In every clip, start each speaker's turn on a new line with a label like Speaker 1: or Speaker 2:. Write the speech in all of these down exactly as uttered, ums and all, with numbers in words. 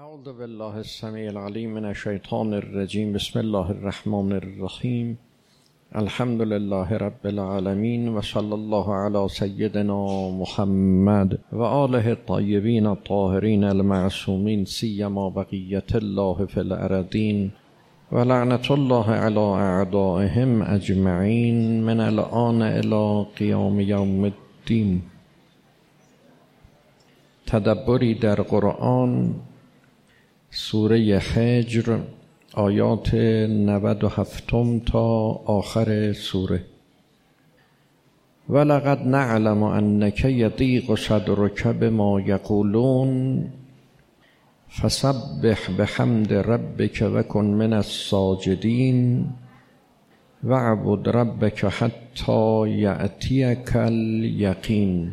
Speaker 1: اعوذ بالله السمیع العلیم من الشیطان الرجیم. بسم الله الرحمن الرحیم. الحمد لله رب العالمین و صلی الله علی سیدنا محمد و آله الطیبین الطاهرین المعصومین سیما بقیت الله فی الارضین و لعنت الله علی اعدائهم اجمعین من الآن الی قیام یوم الدین. تدبری در قرآن، سوره حجر، آیات نود و هفت تا آخر سوره. ولقد نعلم انک یضیق صدرک بما یقولون فسبح بحمد ربک وکن من الساجدین واعبد ربک حتی یأتیک الیقین.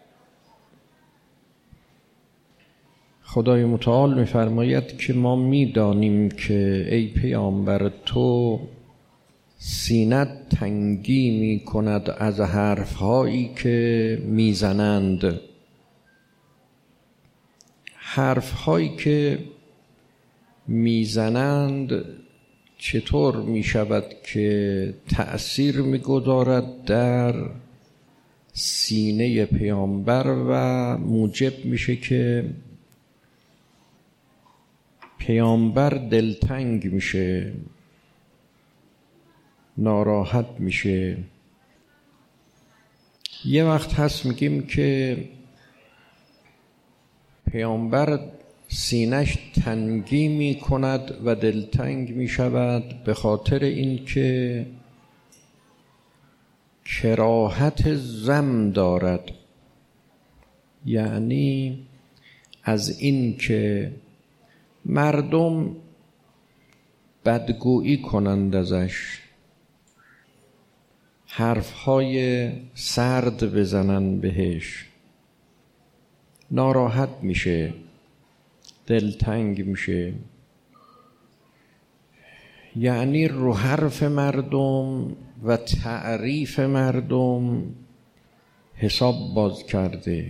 Speaker 1: خدای متعال می‌فرماید که ما می‌دانیم که ای پیامبر تو سینت تنگی می‌کند از حرف‌هایی که می‌زنند. حرف‌هایی که می‌زنند چطور می‌شود که تأثیر می‌گذارد در سینه پیامبر و موجب میشه که پیامبر دلتنگ میشه، ناراحت میشه. یه وقت هست میگیم که پیامبر سینش تنگی میکند و دلتنگ میشود به خاطر اینکه کراهت ذم دارد، یعنی از این که مردم بدگویی کنند ازش، حرفهای سرد بزنن بهش، ناراحت میشه، دلتنگ میشه. یعنی رو حرف مردم و تعریف مردم حساب باز کرده.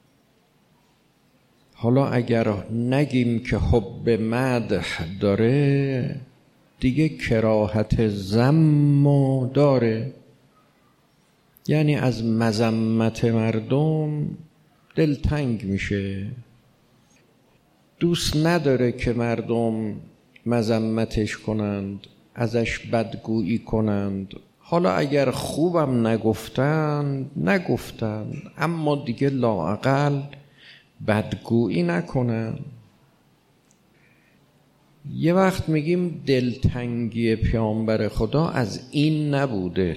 Speaker 1: حالا اگر نگیم که حب مدح داره، دیگه کراهت ذم داره، یعنی از مذمت مردم دلتنگ میشه، دوست نداره که مردم مذمتش کنند، ازش بدگویی کنند. حالا اگر خوبم نگفتند نگفتند، اما دیگه لااقل بدگویی نکنن. یه وقت میگیم دلتنگی پیامبر خدا از این نبوده،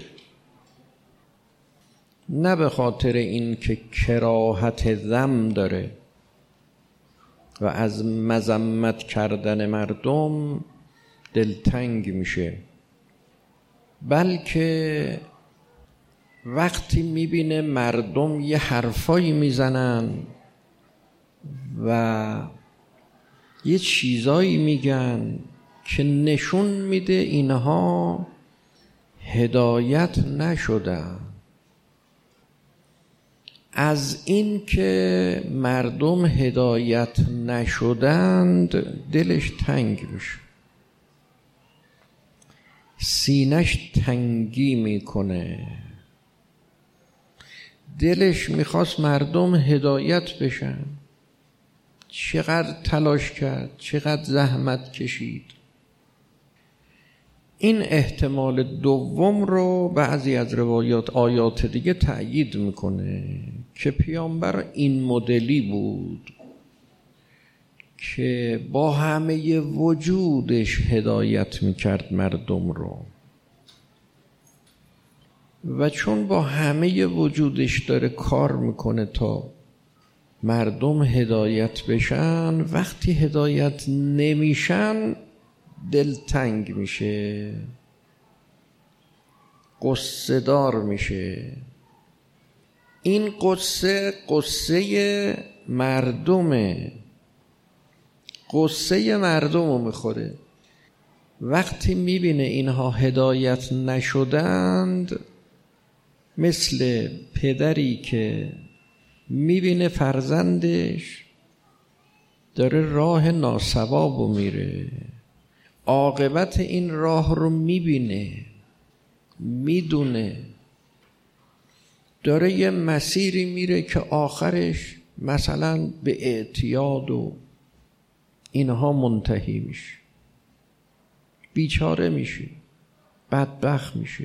Speaker 1: نه به خاطر این که کراهت ذم داره و از مذمت کردن مردم دلتنگ میشه، بلکه وقتی میبینه مردم یه حرفایی میزنن و یه چیزایی میگن که نشون میده اینها هدایت نشدن، از این که مردم هدایت نشدند دلش تنگ میشه، سینش تنگی میکنه، دلش میخواست مردم هدایت بشن. چقدر تلاش کرد، چقدر زحمت کشید. این احتمال دوم رو بعضی از روایات آیات دیگه تأیید میکنه که پیامبر این مدلی بود که با همه وجودش هدایت میکرد مردم رو، و چون با همه وجودش داره کار میکنه تا مردم هدایت بشن، وقتی هدایت نمیشن دلتنگ میشه، قصه دار میشه. این قصه قصه مردمه، قصه مردم رو میخوره. وقتی میبینه اینها هدایت نشدند، مثل پدری که میبینه فرزندش داره راه ناصوابو میره، عاقبت این راه رو میبینه، میدونه، داره یه مسیری میره که آخرش مثلا به اعتیاد و اینها منتهی میشه، بیچاره میشه، بدبخت میشه،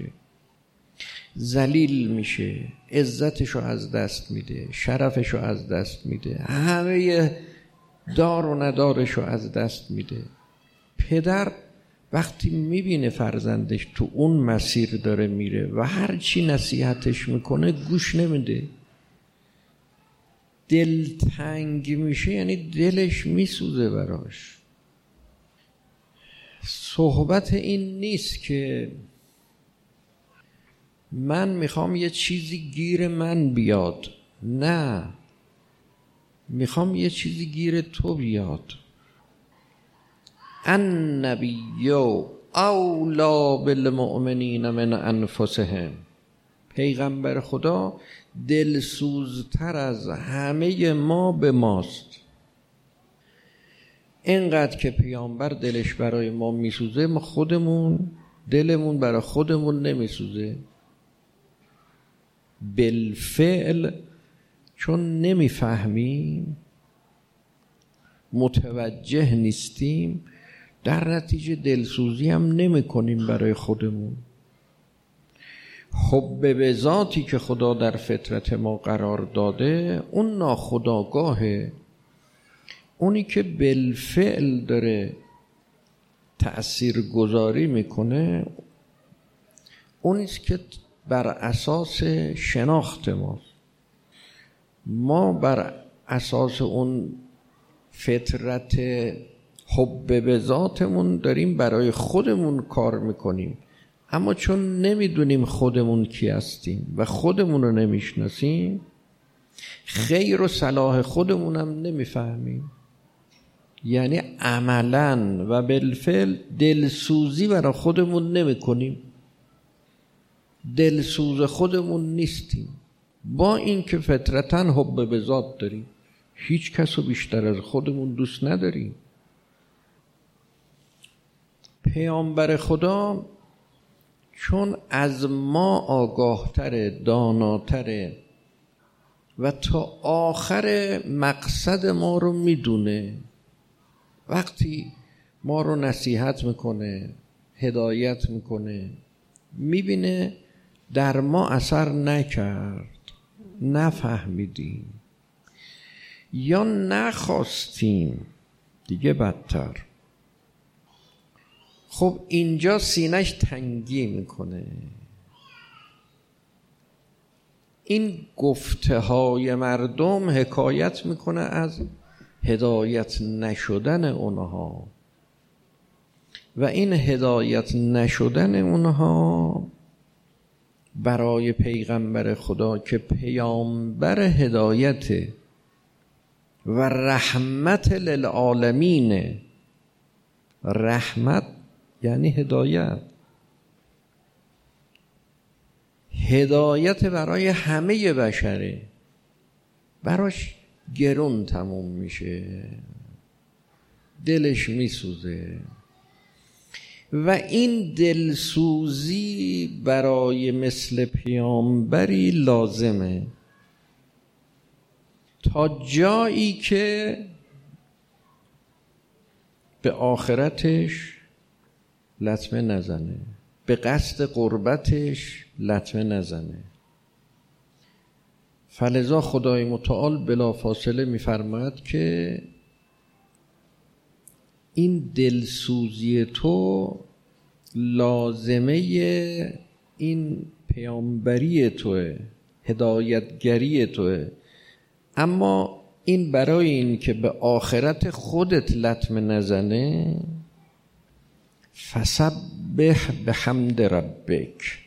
Speaker 1: ذلیل میشه، عزتشو از دست میده، شرفشو از دست میده، همه دار و ندارشو از دست میده. پدر وقتی میبینه فرزندش تو اون مسیر داره میره و هر چی نصیحتش میکنه گوش نمیده، دلتنگ میشه، یعنی دلش میسوزه براش. صحبت این نیست که من میخوام یه چیزی گیر من بیاد، نه، میخوام یه چیزی گیر تو بیاد. النبی اولی بالمؤمنین من انفسهم، پیغمبر خدا دلسوزتر از همه ما به ماست. اینقدر که پیامبر دلش برای ما میسوزه، ما خودمون دلمون برای خودمون نمیسوزه. بالفعل چون نمیفهمیم، متوجه نیستیم، در نتیجه دلسوزی هم نمی کنیم برای خودمون. حب به ذاتی که خدا در فطرت ما قرار داده، اون ناخودآگاهه، اونی که بالفعل داره تأثیر گذاری میکنه، اونیست که بر اساس شناخت ما ما بر اساس اون فطرت حب به ذاتمون داریم برای خودمون کار میکنیم، اما چون نمیدونیم خودمون کی هستیم و خودمون رو نمیشناسیم، خیر و صلاح خودمونم نمیفهمیم. یعنی عملاً و بالفعل دلسوزی برای خودمون نمی کنیم، دلسوز خودمون نیستیم، با این که فطرتاً حب به ذات داریم، هیچ کس رو بیشتر از خودمون دوست نداریم. پیامبر خدا چون از ما آگاهتره، داناتره و تا آخر مقصد ما رو میدونه، وقتی ما رو نصیحت میکنه، هدایت میکنه، میبینه در ما اثر نکرد، نفهمیدیم یا نخواستیم، دیگه بدتر. خب اینجا سینه‌اش تنگی میکنه. این گفته های مردم حکایت میکنه از هدایت نشدن اونها و این هدایت نشدن اونها برای پیغمبر خدا که پیامبر هدایت و رحمت للعالمین، رحمت یعنی هدایت، هدایت برای همه بشره، براش گرون تموم میشه، دلش میسوزه و این دلسوزی برای مثل پیامبری لازمه تا جایی که به آخرتش لطمه نزنه، به قصد قربتش لطمه نزنه. فلذا خدای متعال بلافاصله میفرماید که این دلسوزی تو لازمه این پیامبری توه، هدایتگری توه، اما این برای این که به آخرت خودت لطمه نزنه، فسبح بحمد ربک،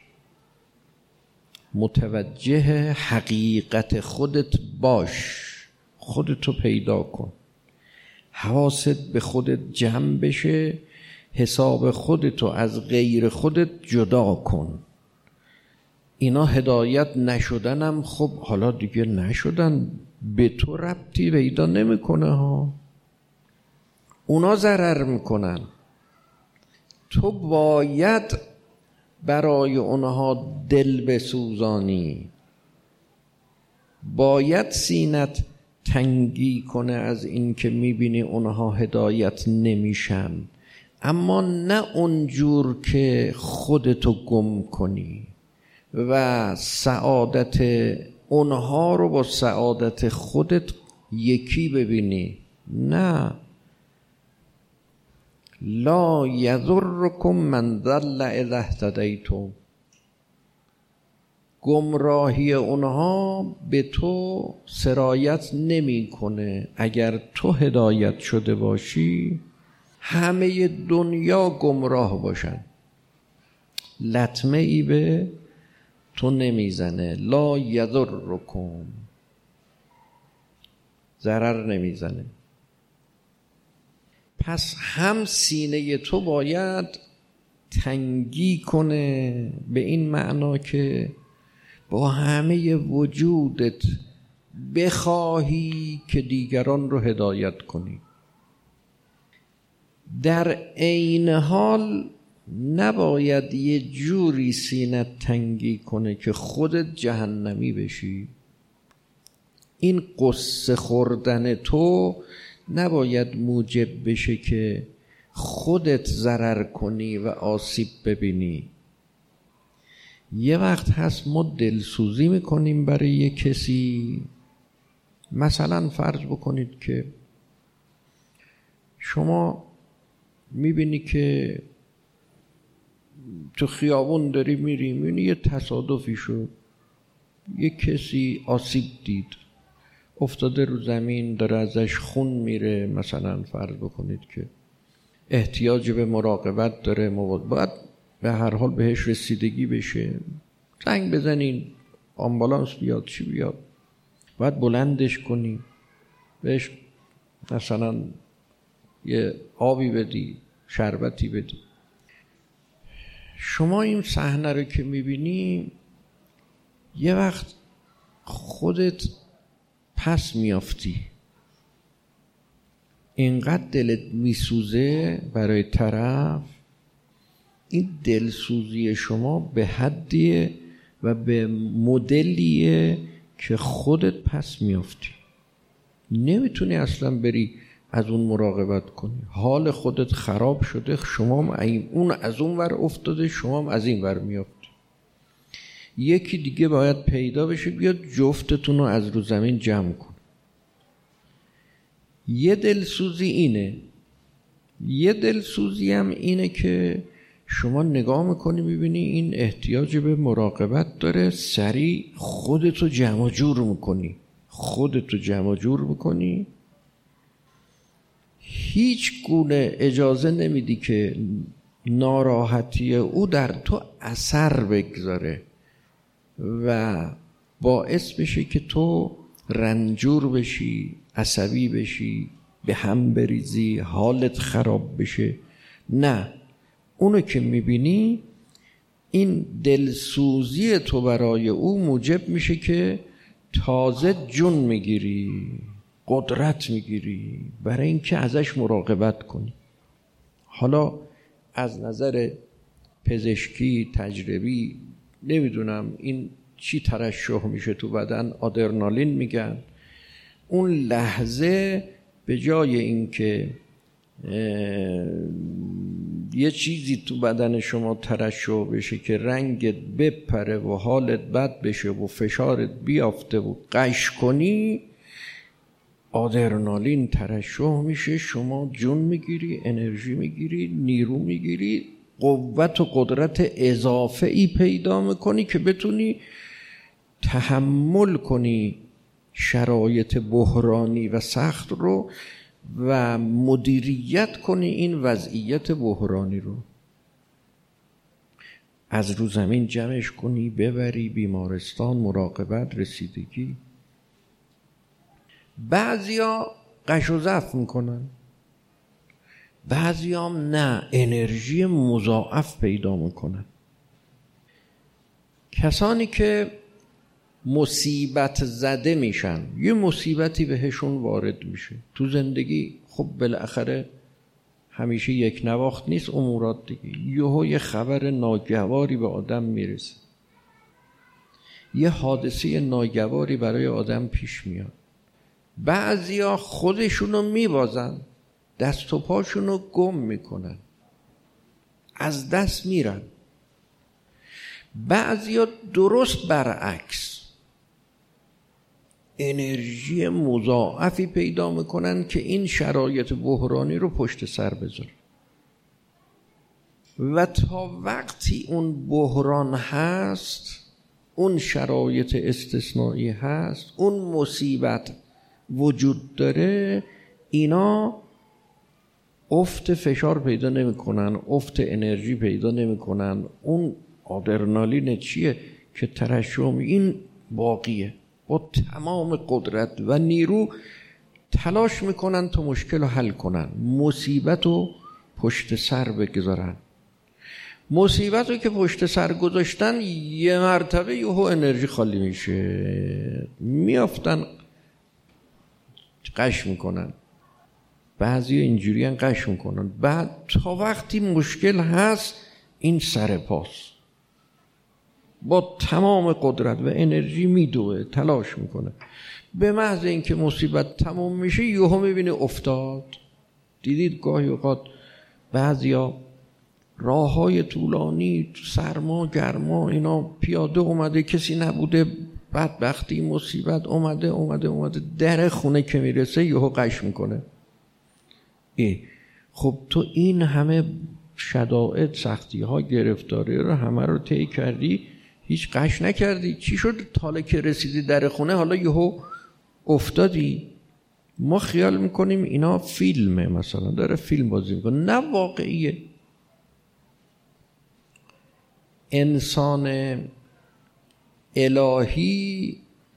Speaker 1: متوجه حقیقت خودت باش، خودتو پیدا کن، حواست به خودت جمع بشه، حساب خودتو از غیر خودت جدا کن. اینا هدایت نشدنم، خب حالا دیگه نشدن، به تو ربطی پیدا نمیکنه ها، اونا ضرر میکنن، تو باید برای اونها دل بسوزانی، باید سینت تنگی کنه از این که میبینی اونها هدایت نمیشن، اما نه اونجور که خودتو گم کنی و سعادت اونها رو با سعادت خودت یکی ببینی. نه، لا یضرکم من ضل اذا اهتدیتم، گمراهی اونها به تو سرایت نمیکنه. اگر تو هدایت شده باشی همه دنیا گمراه باشن، لطمه ای به تو نمیزنه. لا یضرکم، ضرر نمیزنه. پس هم سینه تو باید تنگی کنه به این معنا که با همه وجودت بخواهی که دیگران رو هدایت کنی، در عین حال نباید یه جوری سینت تنگی کنه که خودت جهنمی بشی. این قصه خوردن تو نباید موجب بشه که خودت ضرر کنی و آسیب ببینی. یه وقت هست ما دلسوزی میکنیم برای یه کسی. مثلا فرض بکنید که شما میبینی که تو خیابون داری میری، میبینی یه تصادفی شد، یه کسی آسیب دید، افتاده رو زمین، داره ازش خون میره. مثلا فرض بکنید که احتیاج به مراقبت داره، باید به هر حال بهش رسیدگی بشه، زنگ بزنین آمبولانس بیاد، چی بیاد، باید بلندش کنی، بهش مثلا یه آبی بدی، شربتی بدی. شما این صحنه رو که میبینی یه وقت خودت پس میافتی، اینقدر دلت میسوزه برای طرف. این دلسوزی شما به حدیه و به مدلیه که خودت پس میافتی، نمیتونی اصلا بری از اون مراقبت کنی. حال خودت خراب شده، شما اون از اون ور افتاده، شما از این ور میافتی. یکی دیگه باید پیدا بشه بیاد جفتتون رو از رو زمین جمع کن. یه دلسوزی اینه. یه دلسوزی هم اینه که شما نگاه میکنی میبینی این احتیاج به مراقبت داره، سریع خودتو جمع جور میکنی خودتو جمع جور میکنی هیچ گونه اجازه نمیدی که ناراحتی او در تو اثر بگذاره و باعث بشه که تو رنجور بشی، عصبی بشی، به هم بریزی، حالت خراب بشه. نه، اونو که میبینی این دلسوزی تو برای او موجب میشه که تازه جون میگیری، قدرت میگیری برای اینکه ازش مراقبت کنی. حالا از نظر پزشکی تجربی نمیدونم این چی ترشح میشه تو بدن، آدرنالین میگن. اون لحظه به جای اینکه یه چیزی تو بدن شما ترشح بشه که رنگت بپره و حالت بد بشه و فشارت بیافته و قش کنی، آدرنالین ترشح میشه، شما جون میگیری، انرژی میگیری، نیرو میگیری، قوت و قدرت اضافه ای پیدا میکنی که بتونی تحمل کنی شرایط بحرانی و سخت رو و مدیریت کنی این وضعیت بحرانی رو، از رو زمین جمعش کنی، ببری بیمارستان، مراقبت، رسیدگی. بعضیا قش و ضعف میکنن، بعضی هم نه، انرژی مضاعف پیدا میکنن. کسانی که مصیبت زده میشن، یه مصیبتی بهشون وارد میشه تو زندگی، خب بالاخره همیشه یک نواخت نیست امورات دیگه. یهو یه خبر ناگواری به آدم میرسه، یه حادثه ناگواری برای آدم پیش میاد. بعضیا خودشونو میبازن، دست و پاشونو گم میکنن، از دست میرن. بعضیا درست برعکس انرژی مضاعفی پیدا میکنن که این شرایط بحرانی رو پشت سر بذارن و تا وقتی اون بحران هست، اون شرایط استثنایی هست، اون مصیبت وجود داره، اینا افت فشار پیدا نمی کنن، افت انرژی پیدا نمی کنن. اون آدرنالین چیه که ترشح این باقیه، با تمام قدرت و نیرو تلاش میکنن تا مشکل رو حل کنن، مصیبت رو پشت سر بگذارن. مصیبت رو که پشت سر گذاشتن یه مرتبه یهو انرژی خالی میشه، میافتن قش میکنن. بعضی اینجوری هم قش میکنن. بعد تا وقتی مشکل هست این سر پاس با تمام قدرت و انرژی میدوه، تلاش میکنه. به محض اینکه مصیبت تموم میشه یهو میبینه افتاد. دیدید گاهی اوقات بعضیا راههای طولانی، سرما گرما، اینا پیاده اومده، کسی نبوده، بدبختی مصیبت اومده اومده اومده در خونه که میرسه یهو قش میکنه. ای خب تو این همه شدائد، سختی ها، گرفتاری رو همه رو طی کردی، هیچ قش نکردی، چی شد حالا که رسیدی در خونه حالا یهو افتادی؟ ما خیال میکنیم اینا فیلمه، مثلا داره فیلم بازی میکنه. نه، واقعیه. انسان الهی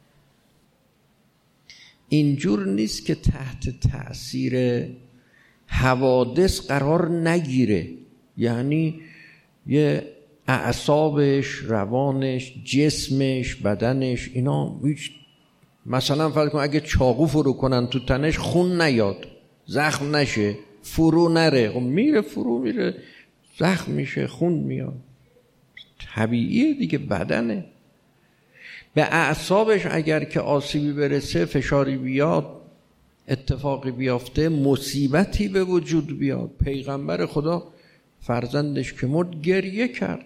Speaker 1: اینجور نیست که تحت تأثیر حوادث قرار نگیره. یعنی یه اعصابش، روانش، جسمش، بدنش، اینا هیچ، مثلا فرض کن اگه چاقو فرو کنن تو تنش خون نیاد، زخم نشه، فرو نره، خب میره فرو میره، زخم میشه، خون میاد. طبیعیه دیگه، بدنه. به اعصابش اگر که آسیبی برسه، فشاری بیاد، اتفاقی بیافته، مصیبتی به وجود بیاد. پیغمبر خدا فرزندش که مرد گریه کرد.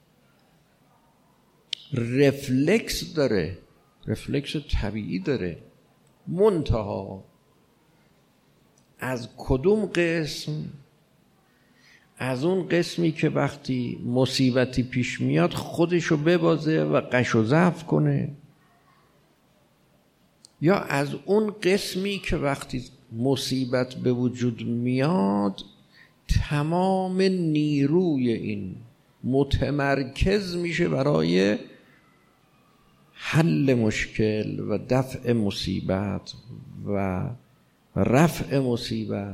Speaker 1: رفلکس داره، رفلکس طبیعی داره. منتها از کدوم قسم؟ از اون قسمی که وقتی مصیبتی پیش میاد خودشو ببازه و قش و ضعف کنه، یا از اون قسمی که وقتی مصیبت به وجود میاد تمام نیروی این متمرکز میشه برای حل مشکل و دفع مصیبت و رفع مصیبت.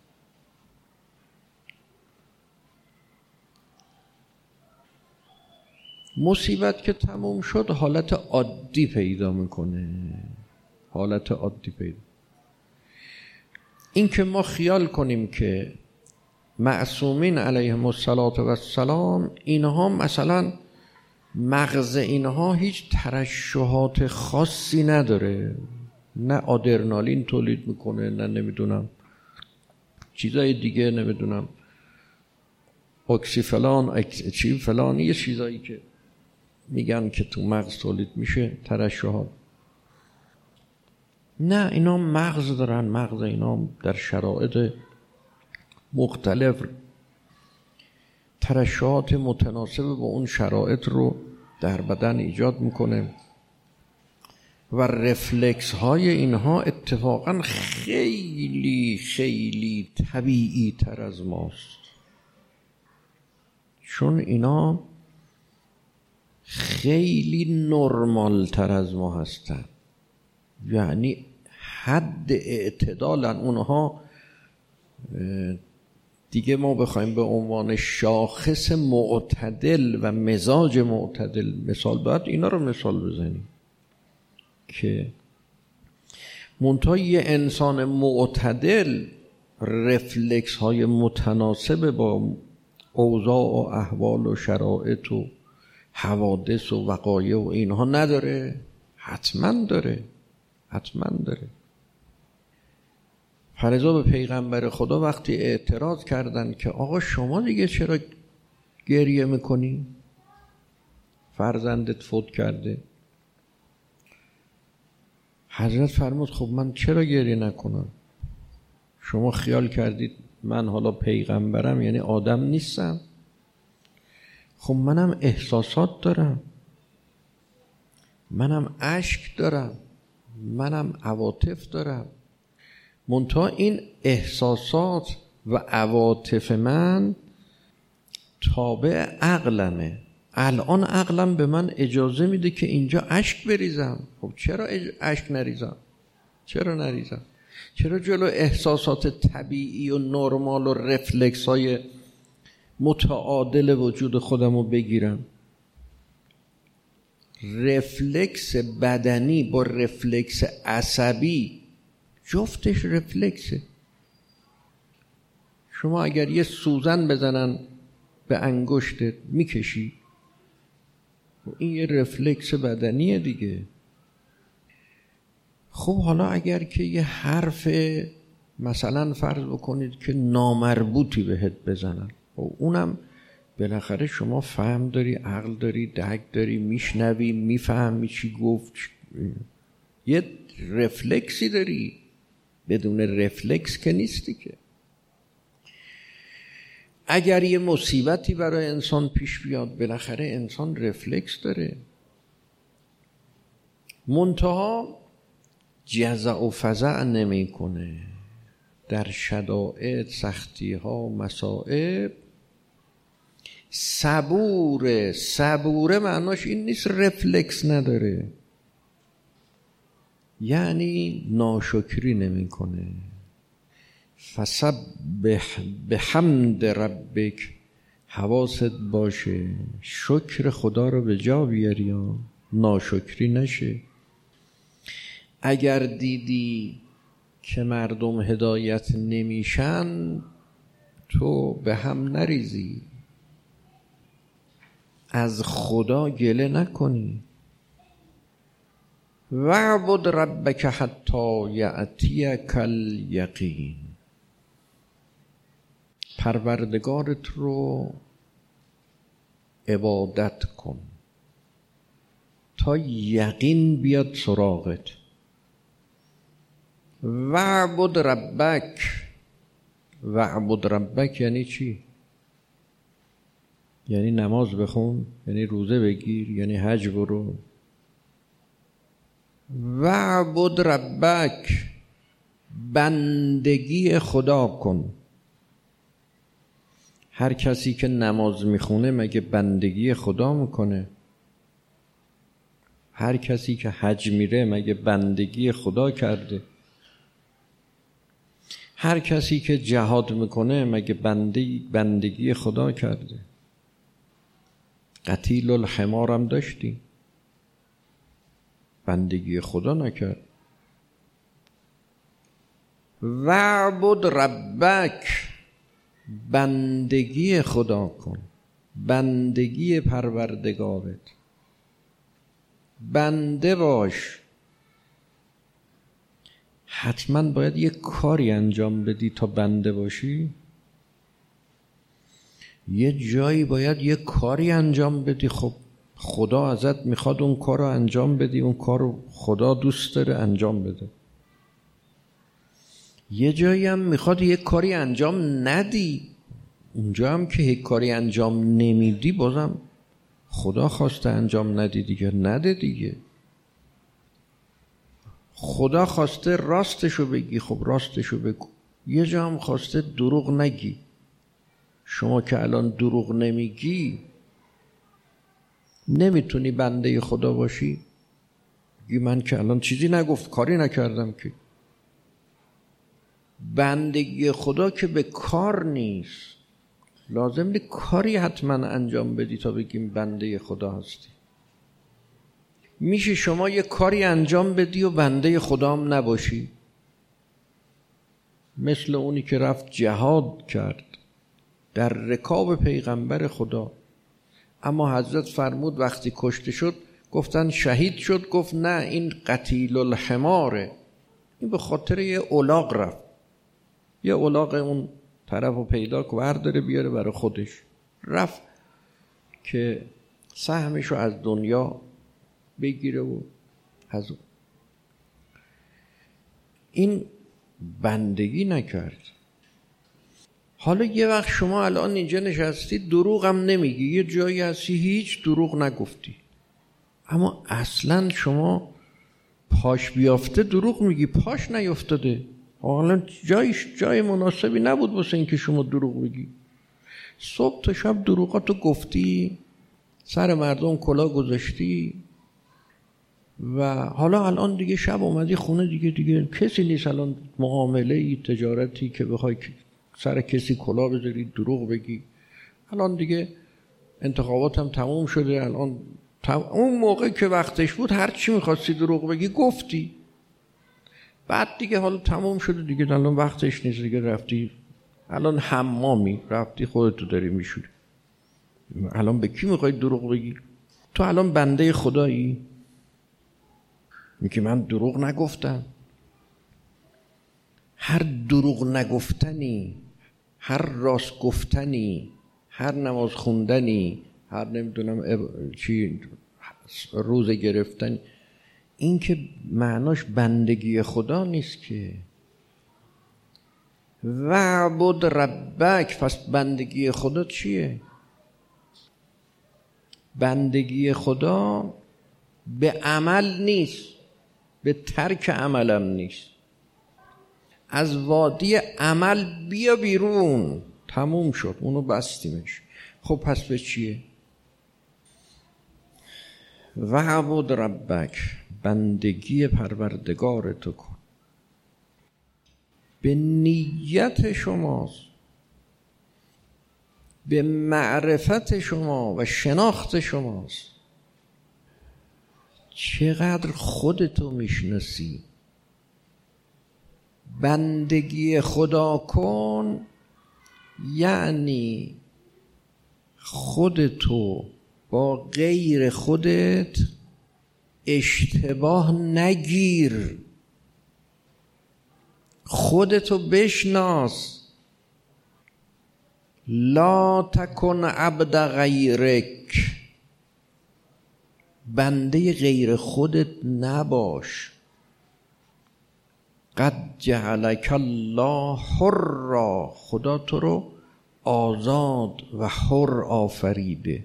Speaker 1: مصیبت که تموم شد حالت عادی پیدا میکنه، حالت عادی پیدا. این که ما خیال کنیم که معصومین علیهم السلام اینها مثلا مغز اینها هیچ ترشحات خاصی نداره، نه آدرنالین تولید میکنه، نه نمیدونم چیزای دیگه، نمیدونم اکسی فلان اکسی فلان، یه چیزایی که میگن که تو مغز تولید میشه ترشحات. نه، اینا مغز دارن. مغز اینا در شرایط مختلف ترشحات متناسب با اون شرایط رو در بدن ایجاد میکنه و رفلکس های اینها اتفاقا خیلی خیلی طبیعی تر از ماست، چون اینا خیلی نرمال تر از ما هستن. یعنی حد اعتدالن اونها. دیگه ما بخوایم به عنوان شاخص معتدل و مزاج معتدل مثال باید اینا رو مثال بزنیم که منتها یه انسان معتدل رفلکس های متناسب با اوضاع و احوال و شرایط و حوادث و وقایع و اینها نداره؟ حتما داره، حتما داره. فلذا به پیغمبر خدا وقتی اعتراض کردن که آقا شما دیگه چرا گریه میکنی؟ فرزندت فوت کرده. حضرت فرمود خب من چرا گریه نکنم؟ شما خیال کردید من حالا پیغمبرم یعنی آدم نیستم؟ خب منم احساسات دارم، منم اشک دارم، منم عواطف دارم. منتها این احساسات و عواطف من تابع عقلمه. الان عقلم به من اجازه میده که اینجا اشک بریزم. خب چرا اشک نریزم؟ چرا نریزم؟ چرا جلو احساسات طبیعی و نرمال و رفلکس های متعادل وجود خودم رو بگیرم؟ رفلکس بدنی با رفلکس عصبی جفتش رفلکسه. شما اگر یه سوزن بزنن به انگشتت میکشی، این یه رفلکس بدنیه دیگه. خب حالا اگر که یه حرف مثلا فرض بکنید که نامربوطی بهت بزنن، و اونم بالاخره شما فهم داری، عقل داری، درک داری، میشنوی، میفهمی چی گفت، یه رفلکسی داری. بدون رفلکس که نیستی که. اگر یه مصیبتی برای انسان پیش بیاد، بالاخره انسان رفلکس داره. منتها جزع و فزع نمی کنه در شدائد، سختی ها، مصائب. صبوره. صبوره معناش این نیست رفلکس نداره، یعنی ناشکری نمی کنه. فسبح بحمد ربک، حواست باشه شکر خدا رو به جا بیاری، ناشکری نشه. اگر دیدی که مردم هدایت نمیشن، تو به هم نریزی، از خدا گله نکنی. وَاعْبُدْ رَبَّكَ حَتَّى يَأْتِيَكَ الْيَقِینُ، پروردگارت رو عبادت کن تا یقین بیاد سراغت. وَاعْبُدْ رَبَّكَ، وَاعْبُدْ رَبَّكَ یعنی چی؟ یعنی نماز بخون، یعنی روزه بگیر، یعنی حج برو. وَاعْبُدْ رَبَّكَ، بندگی خدا کن. هر کسی که نماز میخونه مگه بندگی خدا میکنه؟ هر کسی که حج میره مگه بندگی خدا کرده؟ هر کسی که جهاد میکنه مگه بندگی بندگی خدا کرده؟ قتیل الحمار هم داشتی، بندگی خدا نکرد. وَاعْبُدْ رَبَّكَ، بندگی خدا کن، بندگی پروردگارت. بنده باش. حتما باید یک کاری انجام بدی تا بنده باشی؟ یه جایی باید یک کاری انجام بدی. خب خدا ازت میخواد اون کار رو انجام بدی، اون کار رو خدا دوست داره انجام بده. یه جایی هم میخواد یک کاری انجام ندی، اونجا هم که یک کاری انجام نمیدی بازم خدا خواسته انجام ندی دیگه، نده دیگه. خدا خواسته راستشو بگی، خب راستشو بگو. یه جا هم خواسته دروغ نگی. شما که الان دروغ نمیگی نمیتونی بنده خدا باشی. بگی من که الان چیزی نگفت، کاری نکردم. که بندگی خدا که به کار نیست، لازم نیست کاری حتما انجام بدی تا بگیم بنده خدا هستی. میشه شما یه کاری انجام بدی و بنده خدا هم نباشی؟ مثل اونی که رفت جهاد کرد در رکاب پیغمبر خدا، اما حضرت فرمود وقتی کشته شد گفتن شهید شد، گفت نه این قتیل الحماره، این به خاطر یه الاغ رفت، یه الاغ اون طرف رو پیدا که برداره بیاره برای خودش، رفت که سهمش رو از دنیا بگیره و از اون. این بندگی نکرد. حالا یه وقت شما الان اینجا نشستی دروغ هم نمیگی، یه جایی هستی هیچ دروغ نگفتی، اما اصلا شما پاش بیافته دروغ میگی، پاش نیافتاده، حالا جایش جای مناسبی نبود واسه اینکه شما دروغ بگی. صبح تا شب دروغاتو گفتی، سر مردم کلاه گذاشتی و حالا الان دیگه شب اومدی خونه، دیگه دیگه کسی نیست الان معامله ای تجارتی که بخوای سر کسی کلاه بذاری دروغ بگی. الان دیگه انتخابات هم تموم شده، الان تم... اون موقع که وقتش بود هر چی میخواستی دروغ بگی گفتی، بعد دیگه حالا تموم شده دیگه الان وقتش نیست دیگه، رفتی الان حمامی رفتی خودتو داری میشوری، الان به کی میخوای دروغ بگی؟ تو الان بنده خدایی؟ میگی من دروغ نگفتم. هر دروغ نگفتنی، هر راست گفتنی، هر نماز خوندنی، هر نمیدونم چی روزه گرفتنی، این که معناش بندگی خدا نیست که. وعبد ربک، پس بندگی خدا چیه؟ بندگی خدا به عمل نیست، به ترک عملم نیست. از وادی عمل بیا بیرون، تموم شد، اونو بستیمش. خب پس به چیه؟ وعبد ربک، بندگی پروردگار تو کن، به نیت شماست، به معرفت شما و شناخت شماست. چقدر خودتو میشناسی؟ بندگی خدا کن یعنی خودتو با غیر خودت اشتباه نگیر، خودتو بشناس. لا تکن عبد غیرک، بنده غیر خودت نباش. قد جعلک الله حرا، خدا تو رو آزاد و حر آفریده.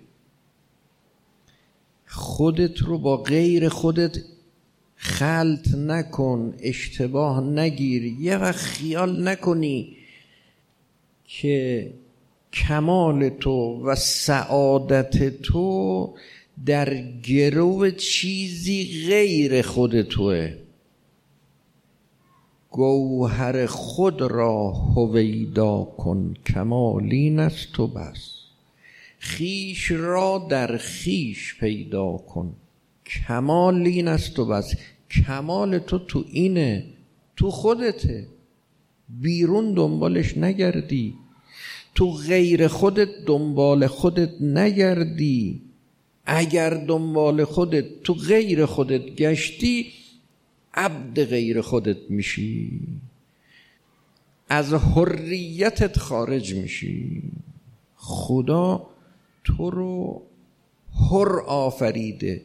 Speaker 1: خودت رو با غیر خودت خلط نکن، اشتباه نگیر. یه وقت خیال نکنی که کمال تو و سعادت تو در گرو چیزی غیر خود توه. گوهر خود را هویدا کن، کمالین است تو بس. خیش را در خیش پیدا کن، کمالین است تو بس. کمال تو تو اینه، تو خودته، بیرون دنبالش نگردی، تو غیر خودت دنبال خودت نگردی. اگر دنبال خودت تو غیر خودت گشتی عبد غیر خودت میشی، از حریتت خارج میشی. خدا تو رو حر آفریده،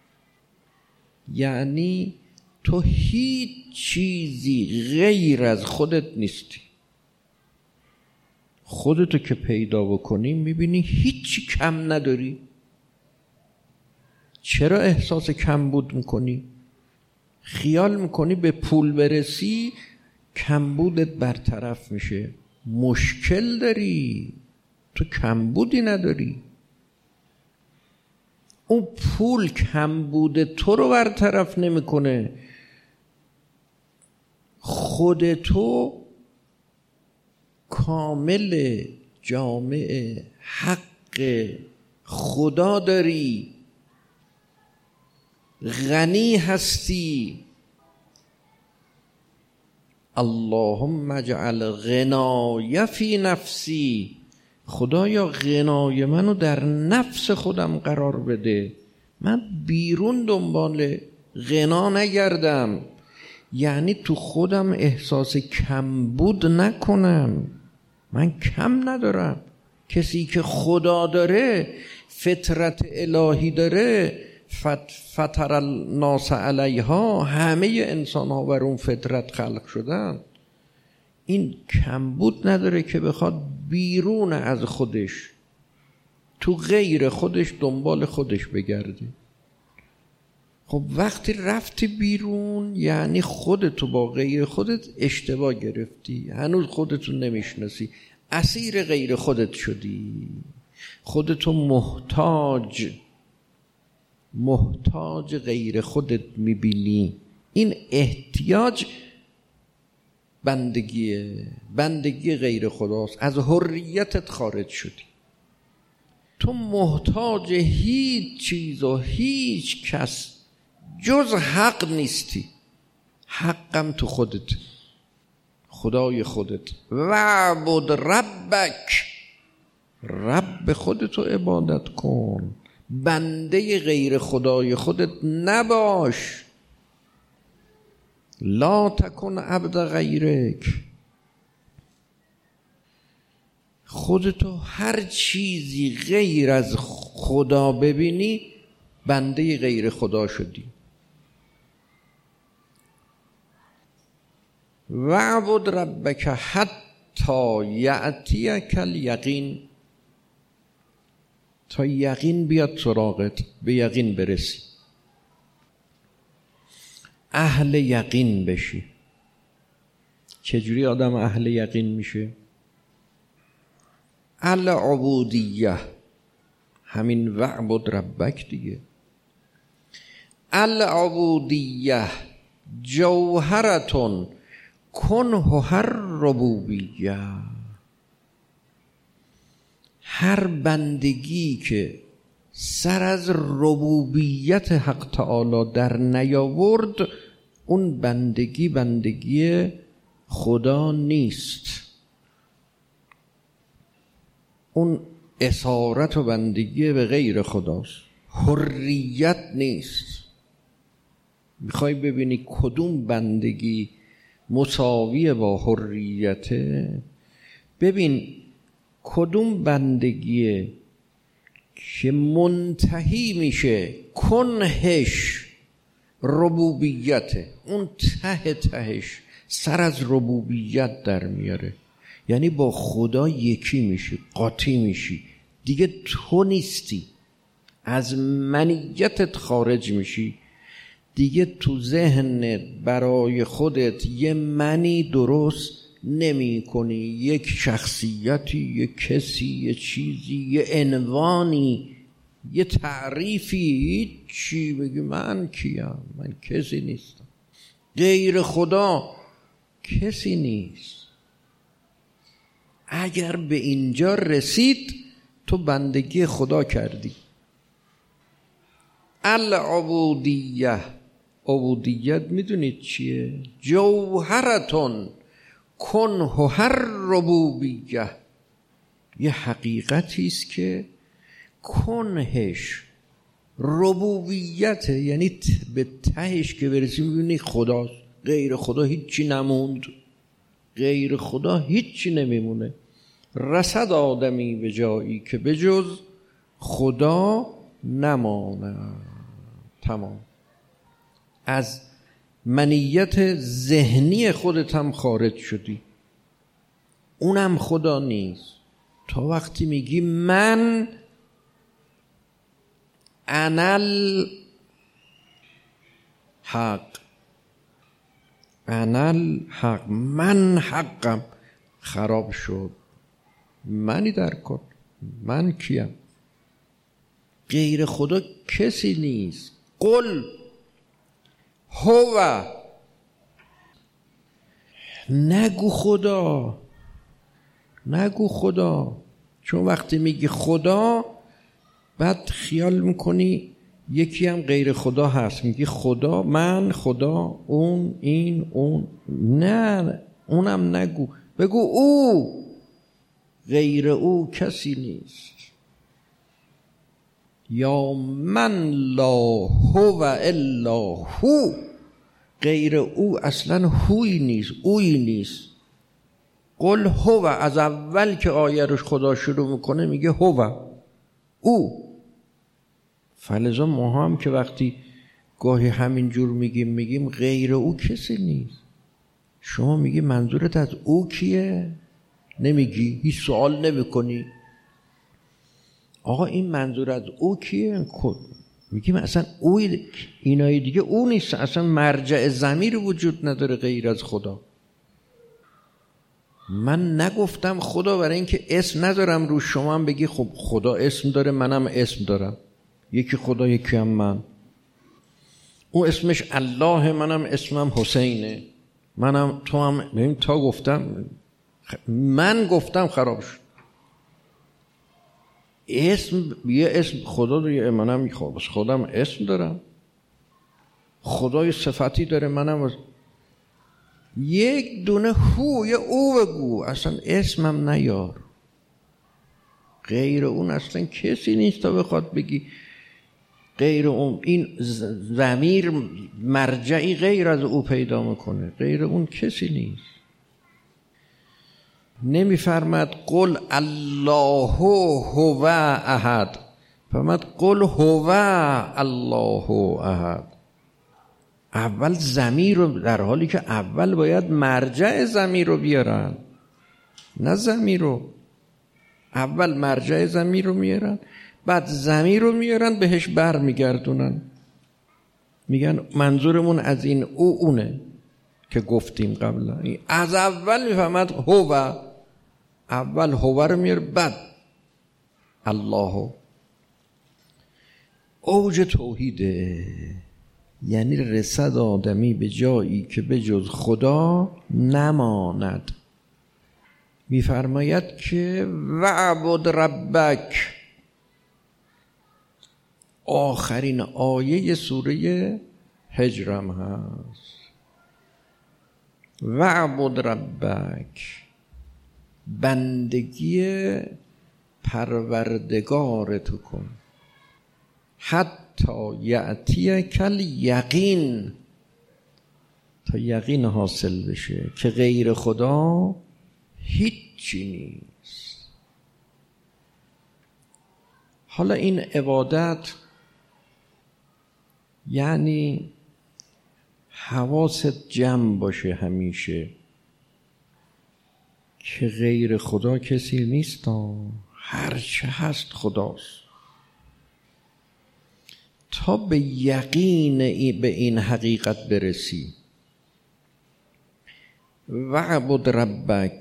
Speaker 1: یعنی تو هیچ چیزی غیر از خودت نیستی. خودتو که پیدا بکنی میبینی هیچی کم نداری. چرا احساس کمبود میکنی؟ خیال میکنی به پول برسی کمبودت برطرف میشه. مشکل داری، تو کمبودی نداری. اون پول کمبود تو رو برطرف نمیکنه. خود تو کامل جامع حق خدا داری، غنی هستی. اللهم اجعل غنای فی نفسی، خدایا غنای منو در نفس خودم قرار بده، من بیرون دنبال غنا نگردم، یعنی تو خودم احساس کمبود نکنم. من کم ندارم. کسی که خدا داره، فطرت الهی داره، فطر الناس علیها، همه انسان ها بر اون فطرت خلق شدن، این کمبود نداره که بخواد بیرون از خودش تو غیر خودش دنبال خودش بگرده. خب وقتی رفتی بیرون یعنی خودتو با غیر خودت اشتباه گرفتی، هنوز خودتو نمیشناسی، اسیر غیر خودت شدی، خودتو محتاج محتاج غیر خودت میبینی. این احتیاج بندگیه، بندگی غیر خداست، از حریتت خارج شدی. تو محتاج هیچ چیز و هیچ کس جز حق نیستی. حقم تو خودت، خدای خودت. وعبد ربک، رب خودتو عبادت کن، بنده غیر خدای خودت نباش. لا تکن عبد غیرک، خودتو هر چیزی غیر از خدا ببینی بنده غیر خدا شدی. وعبد ربک حتی یأتیک الیقین، تا یقین بیاد سراغت، به یقین برسی، اهل یقین بشی. چجوری آدم اهل یقین میشه؟ العبودیه، همین وعبد ربک دیگه. العبودیه جوهرتون کنه هر ربوبیه، هر بندگی که سر از ربوبیت حق تعالی در نیاورد، اون بندگی بندگی خدا نیست، اون اسارت و بندگی به غیر خداست، حریت نیست. میخوای ببینی کدوم بندگی مساوی با حریته؟ ببین کدوم بندگیه که منتهی میشه کنهش ربوبیته، اون ته تهش سر از ربوبیت در میاره، یعنی با خدا یکی میشی، قاطی میشی، دیگه تو نیستی، از منیتت خارج میشی، دیگه تو ذهنت برای خودت یه منی درست نمی کنی، یک شخصیتی، یک کسی، یه چیزی، یه عنوانی، یه تعریفی، چی بگی من کیم؟ من کسی نیستم. غیر خدا کسی نیست. اگر به اینجا رسید تو بندگی خدا کردی. العبودیه، عبودیت میدونید چیه؟ جوهرتون کنه هر ربوبیه، یه حقیقتی است که کنهش ربوبیته، یعنی به تهش که برسی میبینی خداست، غیر خدا هیچی نموند، غیر خدا هیچی نمیمونه. رسد آدمی به جایی که به جز خدا نمانه. تمام. از منیت ذهنی خودت هم خارج شدی، اونم خدا نیست. تا وقتی میگی من انل حق، انل حق، من حقم، خراب شد. منی در کن، من کیم؟ غیر خدا کسی نیست. قل هو، نگو خدا، نگو خدا، چون وقتی میگی خدا بعد خیال میکنی یکی هم غیر خدا هست، میگی خدا، من، خدا، اون، این، اون. نه، اونم نگو، بگو او، غیر او کسی نیست. یا من لا هو الا هو، غیر او اصلا هوی نیست، اوی نیست. قل هو، از اول که آیه روش خدا شروع میکنه میگه هو، او. فلذا ما هم که وقتی گاهی همین جور میگیم میگیم غیر او کسی نیست. شما میگی منظورت از او کیه؟ نمیگی، هیچ سوال نمیکنی. آقا این منظور از او کیه؟ میگیم اصلا او، اینای دیگه او نیست، اصلا مرجع ضمیر وجود نداره غیر از خدا. من نگفتم خدا برای اینکه اسم ندارم رو، شما هم بگی خب خدا اسم داره منم اسم دارم، یکی خدا یکی هم من. او اسمش الله، منم اسمم حسینه، منم تو هم. ببین تا گفتم من گفتم خراب شد. اسم یه اسم خدا داره، منم میخوام خودم اسم دارم، خدای صفتی داره، منم یک دونه هو یه او بگو، اصلا اسمم نیار. غیر اون اصلا کسی نیست تا بخواد بگی غیر اون. این ضمیر مرجعی غیر از او پیدا میکنه، غیر اون کسی نیست. نمیفرمد قل الله هو احد، فرمد قل هو الله احد. اول ضمیر رو، در حالی که اول باید مرجع ضمیر رو بیارن، نه ضمیر رو. اول مرجع ضمیر رو میارن، بعد ضمیر رو میارن بهش بر میگردونن، میگن منظورمون از این او اونه که گفتیم قبلا. از اول میفهمد هو، اول هو رو میاره بعد الله. اوج توحیده، یعنی رسد آدمی به جایی که به جز خدا نماند. میفرماید که وعبد ربک، آخرین آیه سوره هجرم هست. وعبد ربک، بندگی پروردگار تو کن، حتی یأتی کل یقین، تا یقین حاصل بشه که غیر خدا هیچی نیست. حالا این عبادت یعنی حواست جمع باشه همیشه که غیر خدا کسی نیست، هر چه هست خداست. تا به یقین به این حقیقت برسی. وعبد ربک،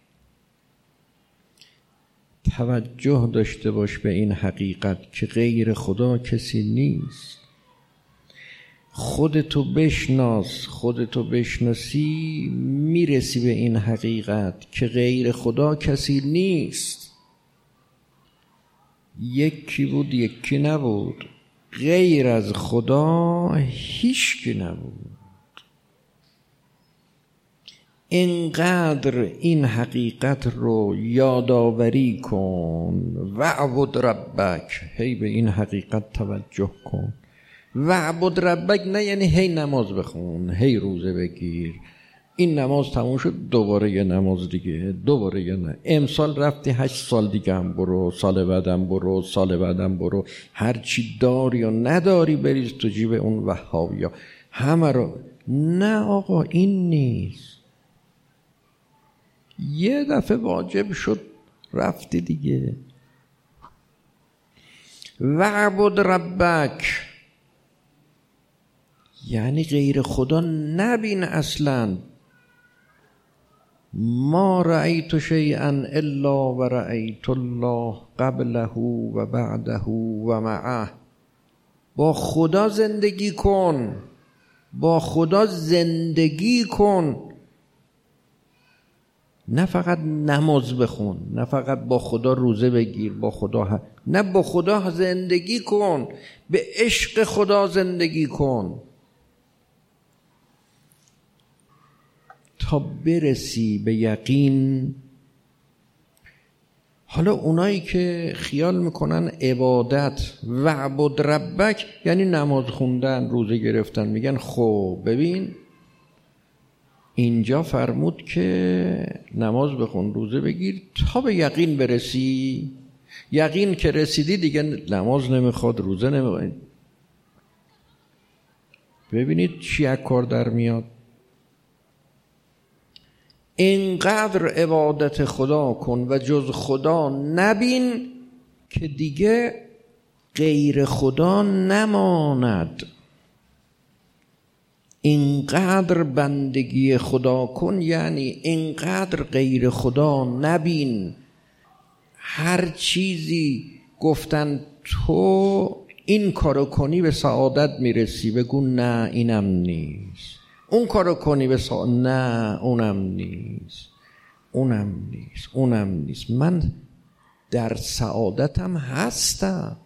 Speaker 1: توجه داشته باش به این حقیقت که غیر خدا کسی نیست. خودتو بشناس، خودتو بشناسی میرسی به این حقیقت که غیر خدا کسی نیست. یکی بود یکی نبود، غیر از خدا هیچکی نبود. اینقدر این حقیقت رو یادآوری کن. وعبد ربک، هی به این حقیقت توجه کن. وعبد ربک نه یعنی هی نماز بخون، هی روزه بگیر، این نماز تموم شد دوباره یه نماز دیگه، دوباره یه نه. امسال رفتی هشت سال دیگه هم برو، سال بعدم برو، سال بعدم برو، هر چی داری و نداری بریز تو جیب اون وهابیا همه رو. نه آقا این نیست. یه دفعه واجب شد رفتی دیگه. وعبد ربک یعنی غیر خدا نبین اصلا. ما رأیت شیئا الا و رأیت الله قبله و بعده و معه. با خدا زندگی کن، با خدا زندگی کن، نه فقط نماز بخون، نه فقط با خدا روزه بگیر، با خدا ه... نه با خدا زندگی کن، به عشق خدا زندگی کن. تا برسی به یقین. حالا اونایی که خیال میکنن عبادت وعبد ربک یعنی نماز خوندن، روزه گرفتن، میگن خب ببین اینجا فرمود که نماز بخون، روزه بگیر تا به یقین برسی. یقین که رسیدی دیگه نماز نمیخواد، روزه نمیخواد. ببینید چی از کار در میاد. اینقدر عبادت خدا کن و جز خدا نبین که دیگه غیر خدا نماند. اینقدر بندگی خدا کن یعنی اینقدر غیر خدا نبین. هر چیزی گفتن تو این کارو کنی به سعادت میرسی، بگو نه اینم نیست. اون کارو کنی به سعادت، نه اونم نیست، اونم نیست، اونم نیست. من در سعادتم هستم.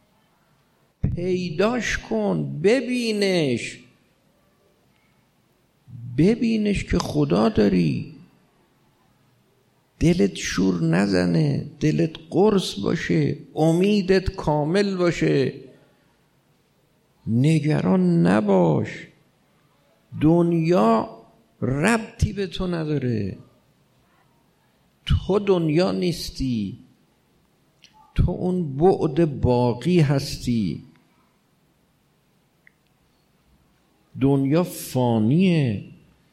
Speaker 1: پیداش کن، ببینش، ببینش که خدا داری. دلت شور نزنه، دلت قرص باشه، امیدت کامل باشه، نگران نباش. دنیا ربطی به تو نداره، تو دنیا نیستی، تو اون بعد باقی هستی. دنیا فانیه.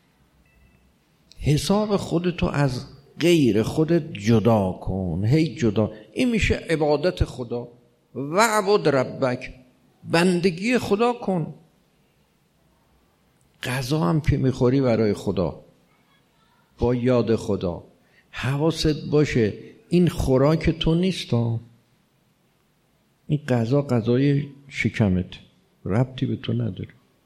Speaker 1: حساب خودتو از غیر خودت جدا کن، هی جدا. این میشه عبادت خدا. وعبد ربک، بندگی خدا کن. غذا هم که میخوری برای خدا، با یاد خدا. حواست باشه این خوراک تو نیست ها. این غذا غذای شکمت، ربطی به تو نداره.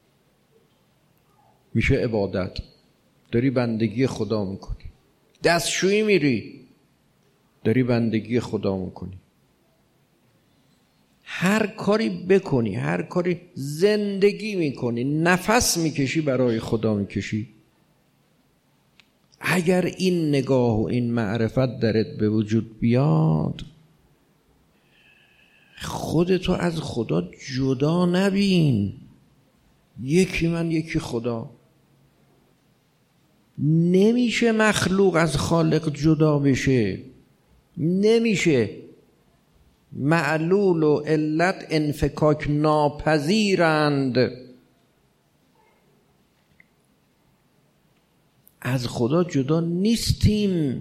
Speaker 1: میشه عبادت. داری بندگی خدا میکنی. دستشویی میری، داری بندگی خدا میکنی. هر کاری بکنی، هر کاری زندگی میکنی، نفس میکشی، برای خدا میکشی. اگر این نگاه و این معرفت درت به وجود بیاد، خودتو از خدا جدا نبین. یکی من یکی خدا. نمیشه مخلوق از خالق جدا بشه، نمیشه. معلول و علت انفکاک ناپذیرند. از خدا جدا نیستیم.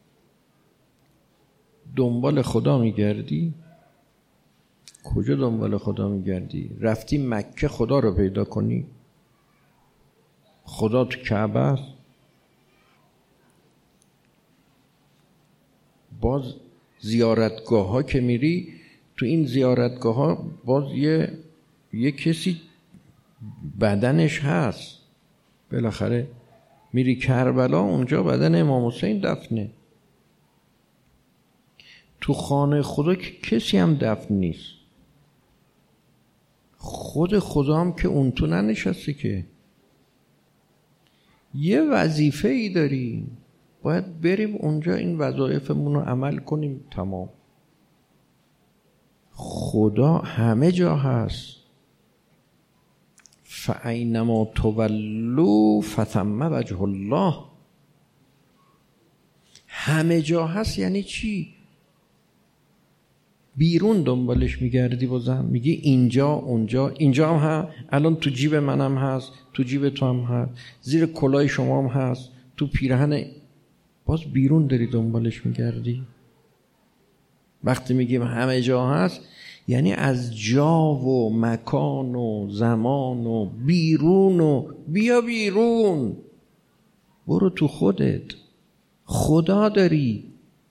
Speaker 1: دنبال خدا میگردی؟ کجا دنبال خدا میگردی؟ رفتی مکه خدا رو پیدا کنی؟ خدا تو کعبه است؟ باز زیارتگاه ها که میری، تو این زیارتگاه ها باز یه یه کسی بدنش هست. بالاخره میری کربلا، اونجا بدن امام حسین دفنه. تو خانه خدا که کسی هم دفن نیست. خود خدا هم که اون تو ننشسته که. یه وظیفه ای داریم، باید بریم اونجا این وظایفمون رو عمل کنیم. تمام. خدا همه جا هست. فَأَيْنَمَا تُوَلُّوا فَثَمَّ وَجْهُ اللَّهِ. همه جا هست یعنی چی؟ بیرون دنبالش میگردی، بازم میگی اینجا اونجا. اینجا هم هست، الان تو جیب منم هست، تو جیب تو هم هست، زیر کلاه شما هم هست، تو پیرهن. باز بیرون داری دنبالش میگردی. وقتی میگیم همه جا هست یعنی از جا و مکان و زمان و بیرون و بیا بیرون. برو تو خودت. خدا داری،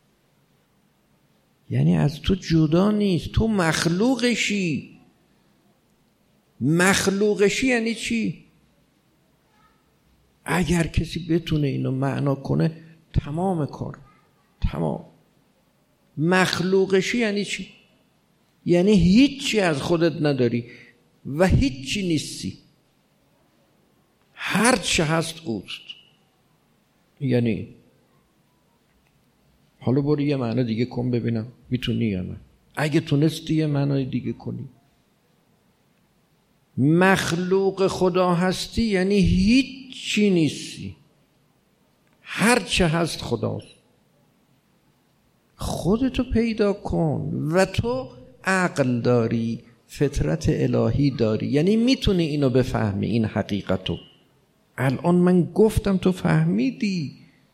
Speaker 1: یعنی از تو جدا نیست. تو مخلوقشی. مخلوقشی یعنی چی؟ اگر کسی بتونه اینو معنا کنه، تمام کار تمام. مخلوقشی یعنی چی؟ یعنی هیچی از خودت نداری و هیچی نیستی. هر چه هست اوست. یعنی حالا برو یه معنی دیگه کن ببینم میتونی یا نه. اگه تونستی یه معنی دیگه کنی. مخلوق خدا هستی یعنی هیچی نیستی، هر چه هست خداست. خودتو پیدا کن و تو عقل داری، فطرت الهی داری، یعنی میتونی اینو بفهمی، این حقیقتو. الان من گفتم تو فهمیدی،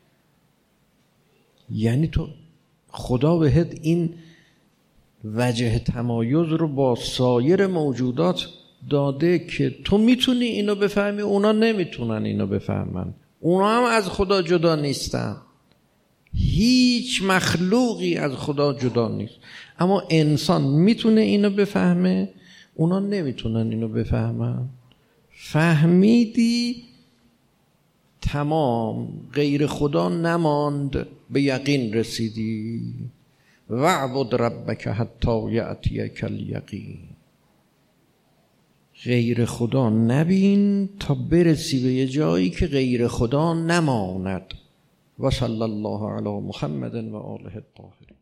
Speaker 1: یعنی تو خدا بهت این وجه تمایز رو با سایر موجودات داده که تو میتونی اینو بفهمی، اونا نمیتونن اینو بفهمن. اونا هم از خدا جدا نیستن، هیچ مخلوقی از خدا جدا نیست، اما انسان میتونه اینو بفهمه، اونا نمیتونن اینو بفهمن. فهمیدی؟ تمام، غیر خدا نماند، به یقین رسیدی. وَاعْبُدْ رَبَّكَ حَتَّى یَأْتِیَکَ الیقین. غیر خدا نبین تا برسی به یه جایی که غیر خدا نماند. و صلی الله علی محمد و آله الطاهرین.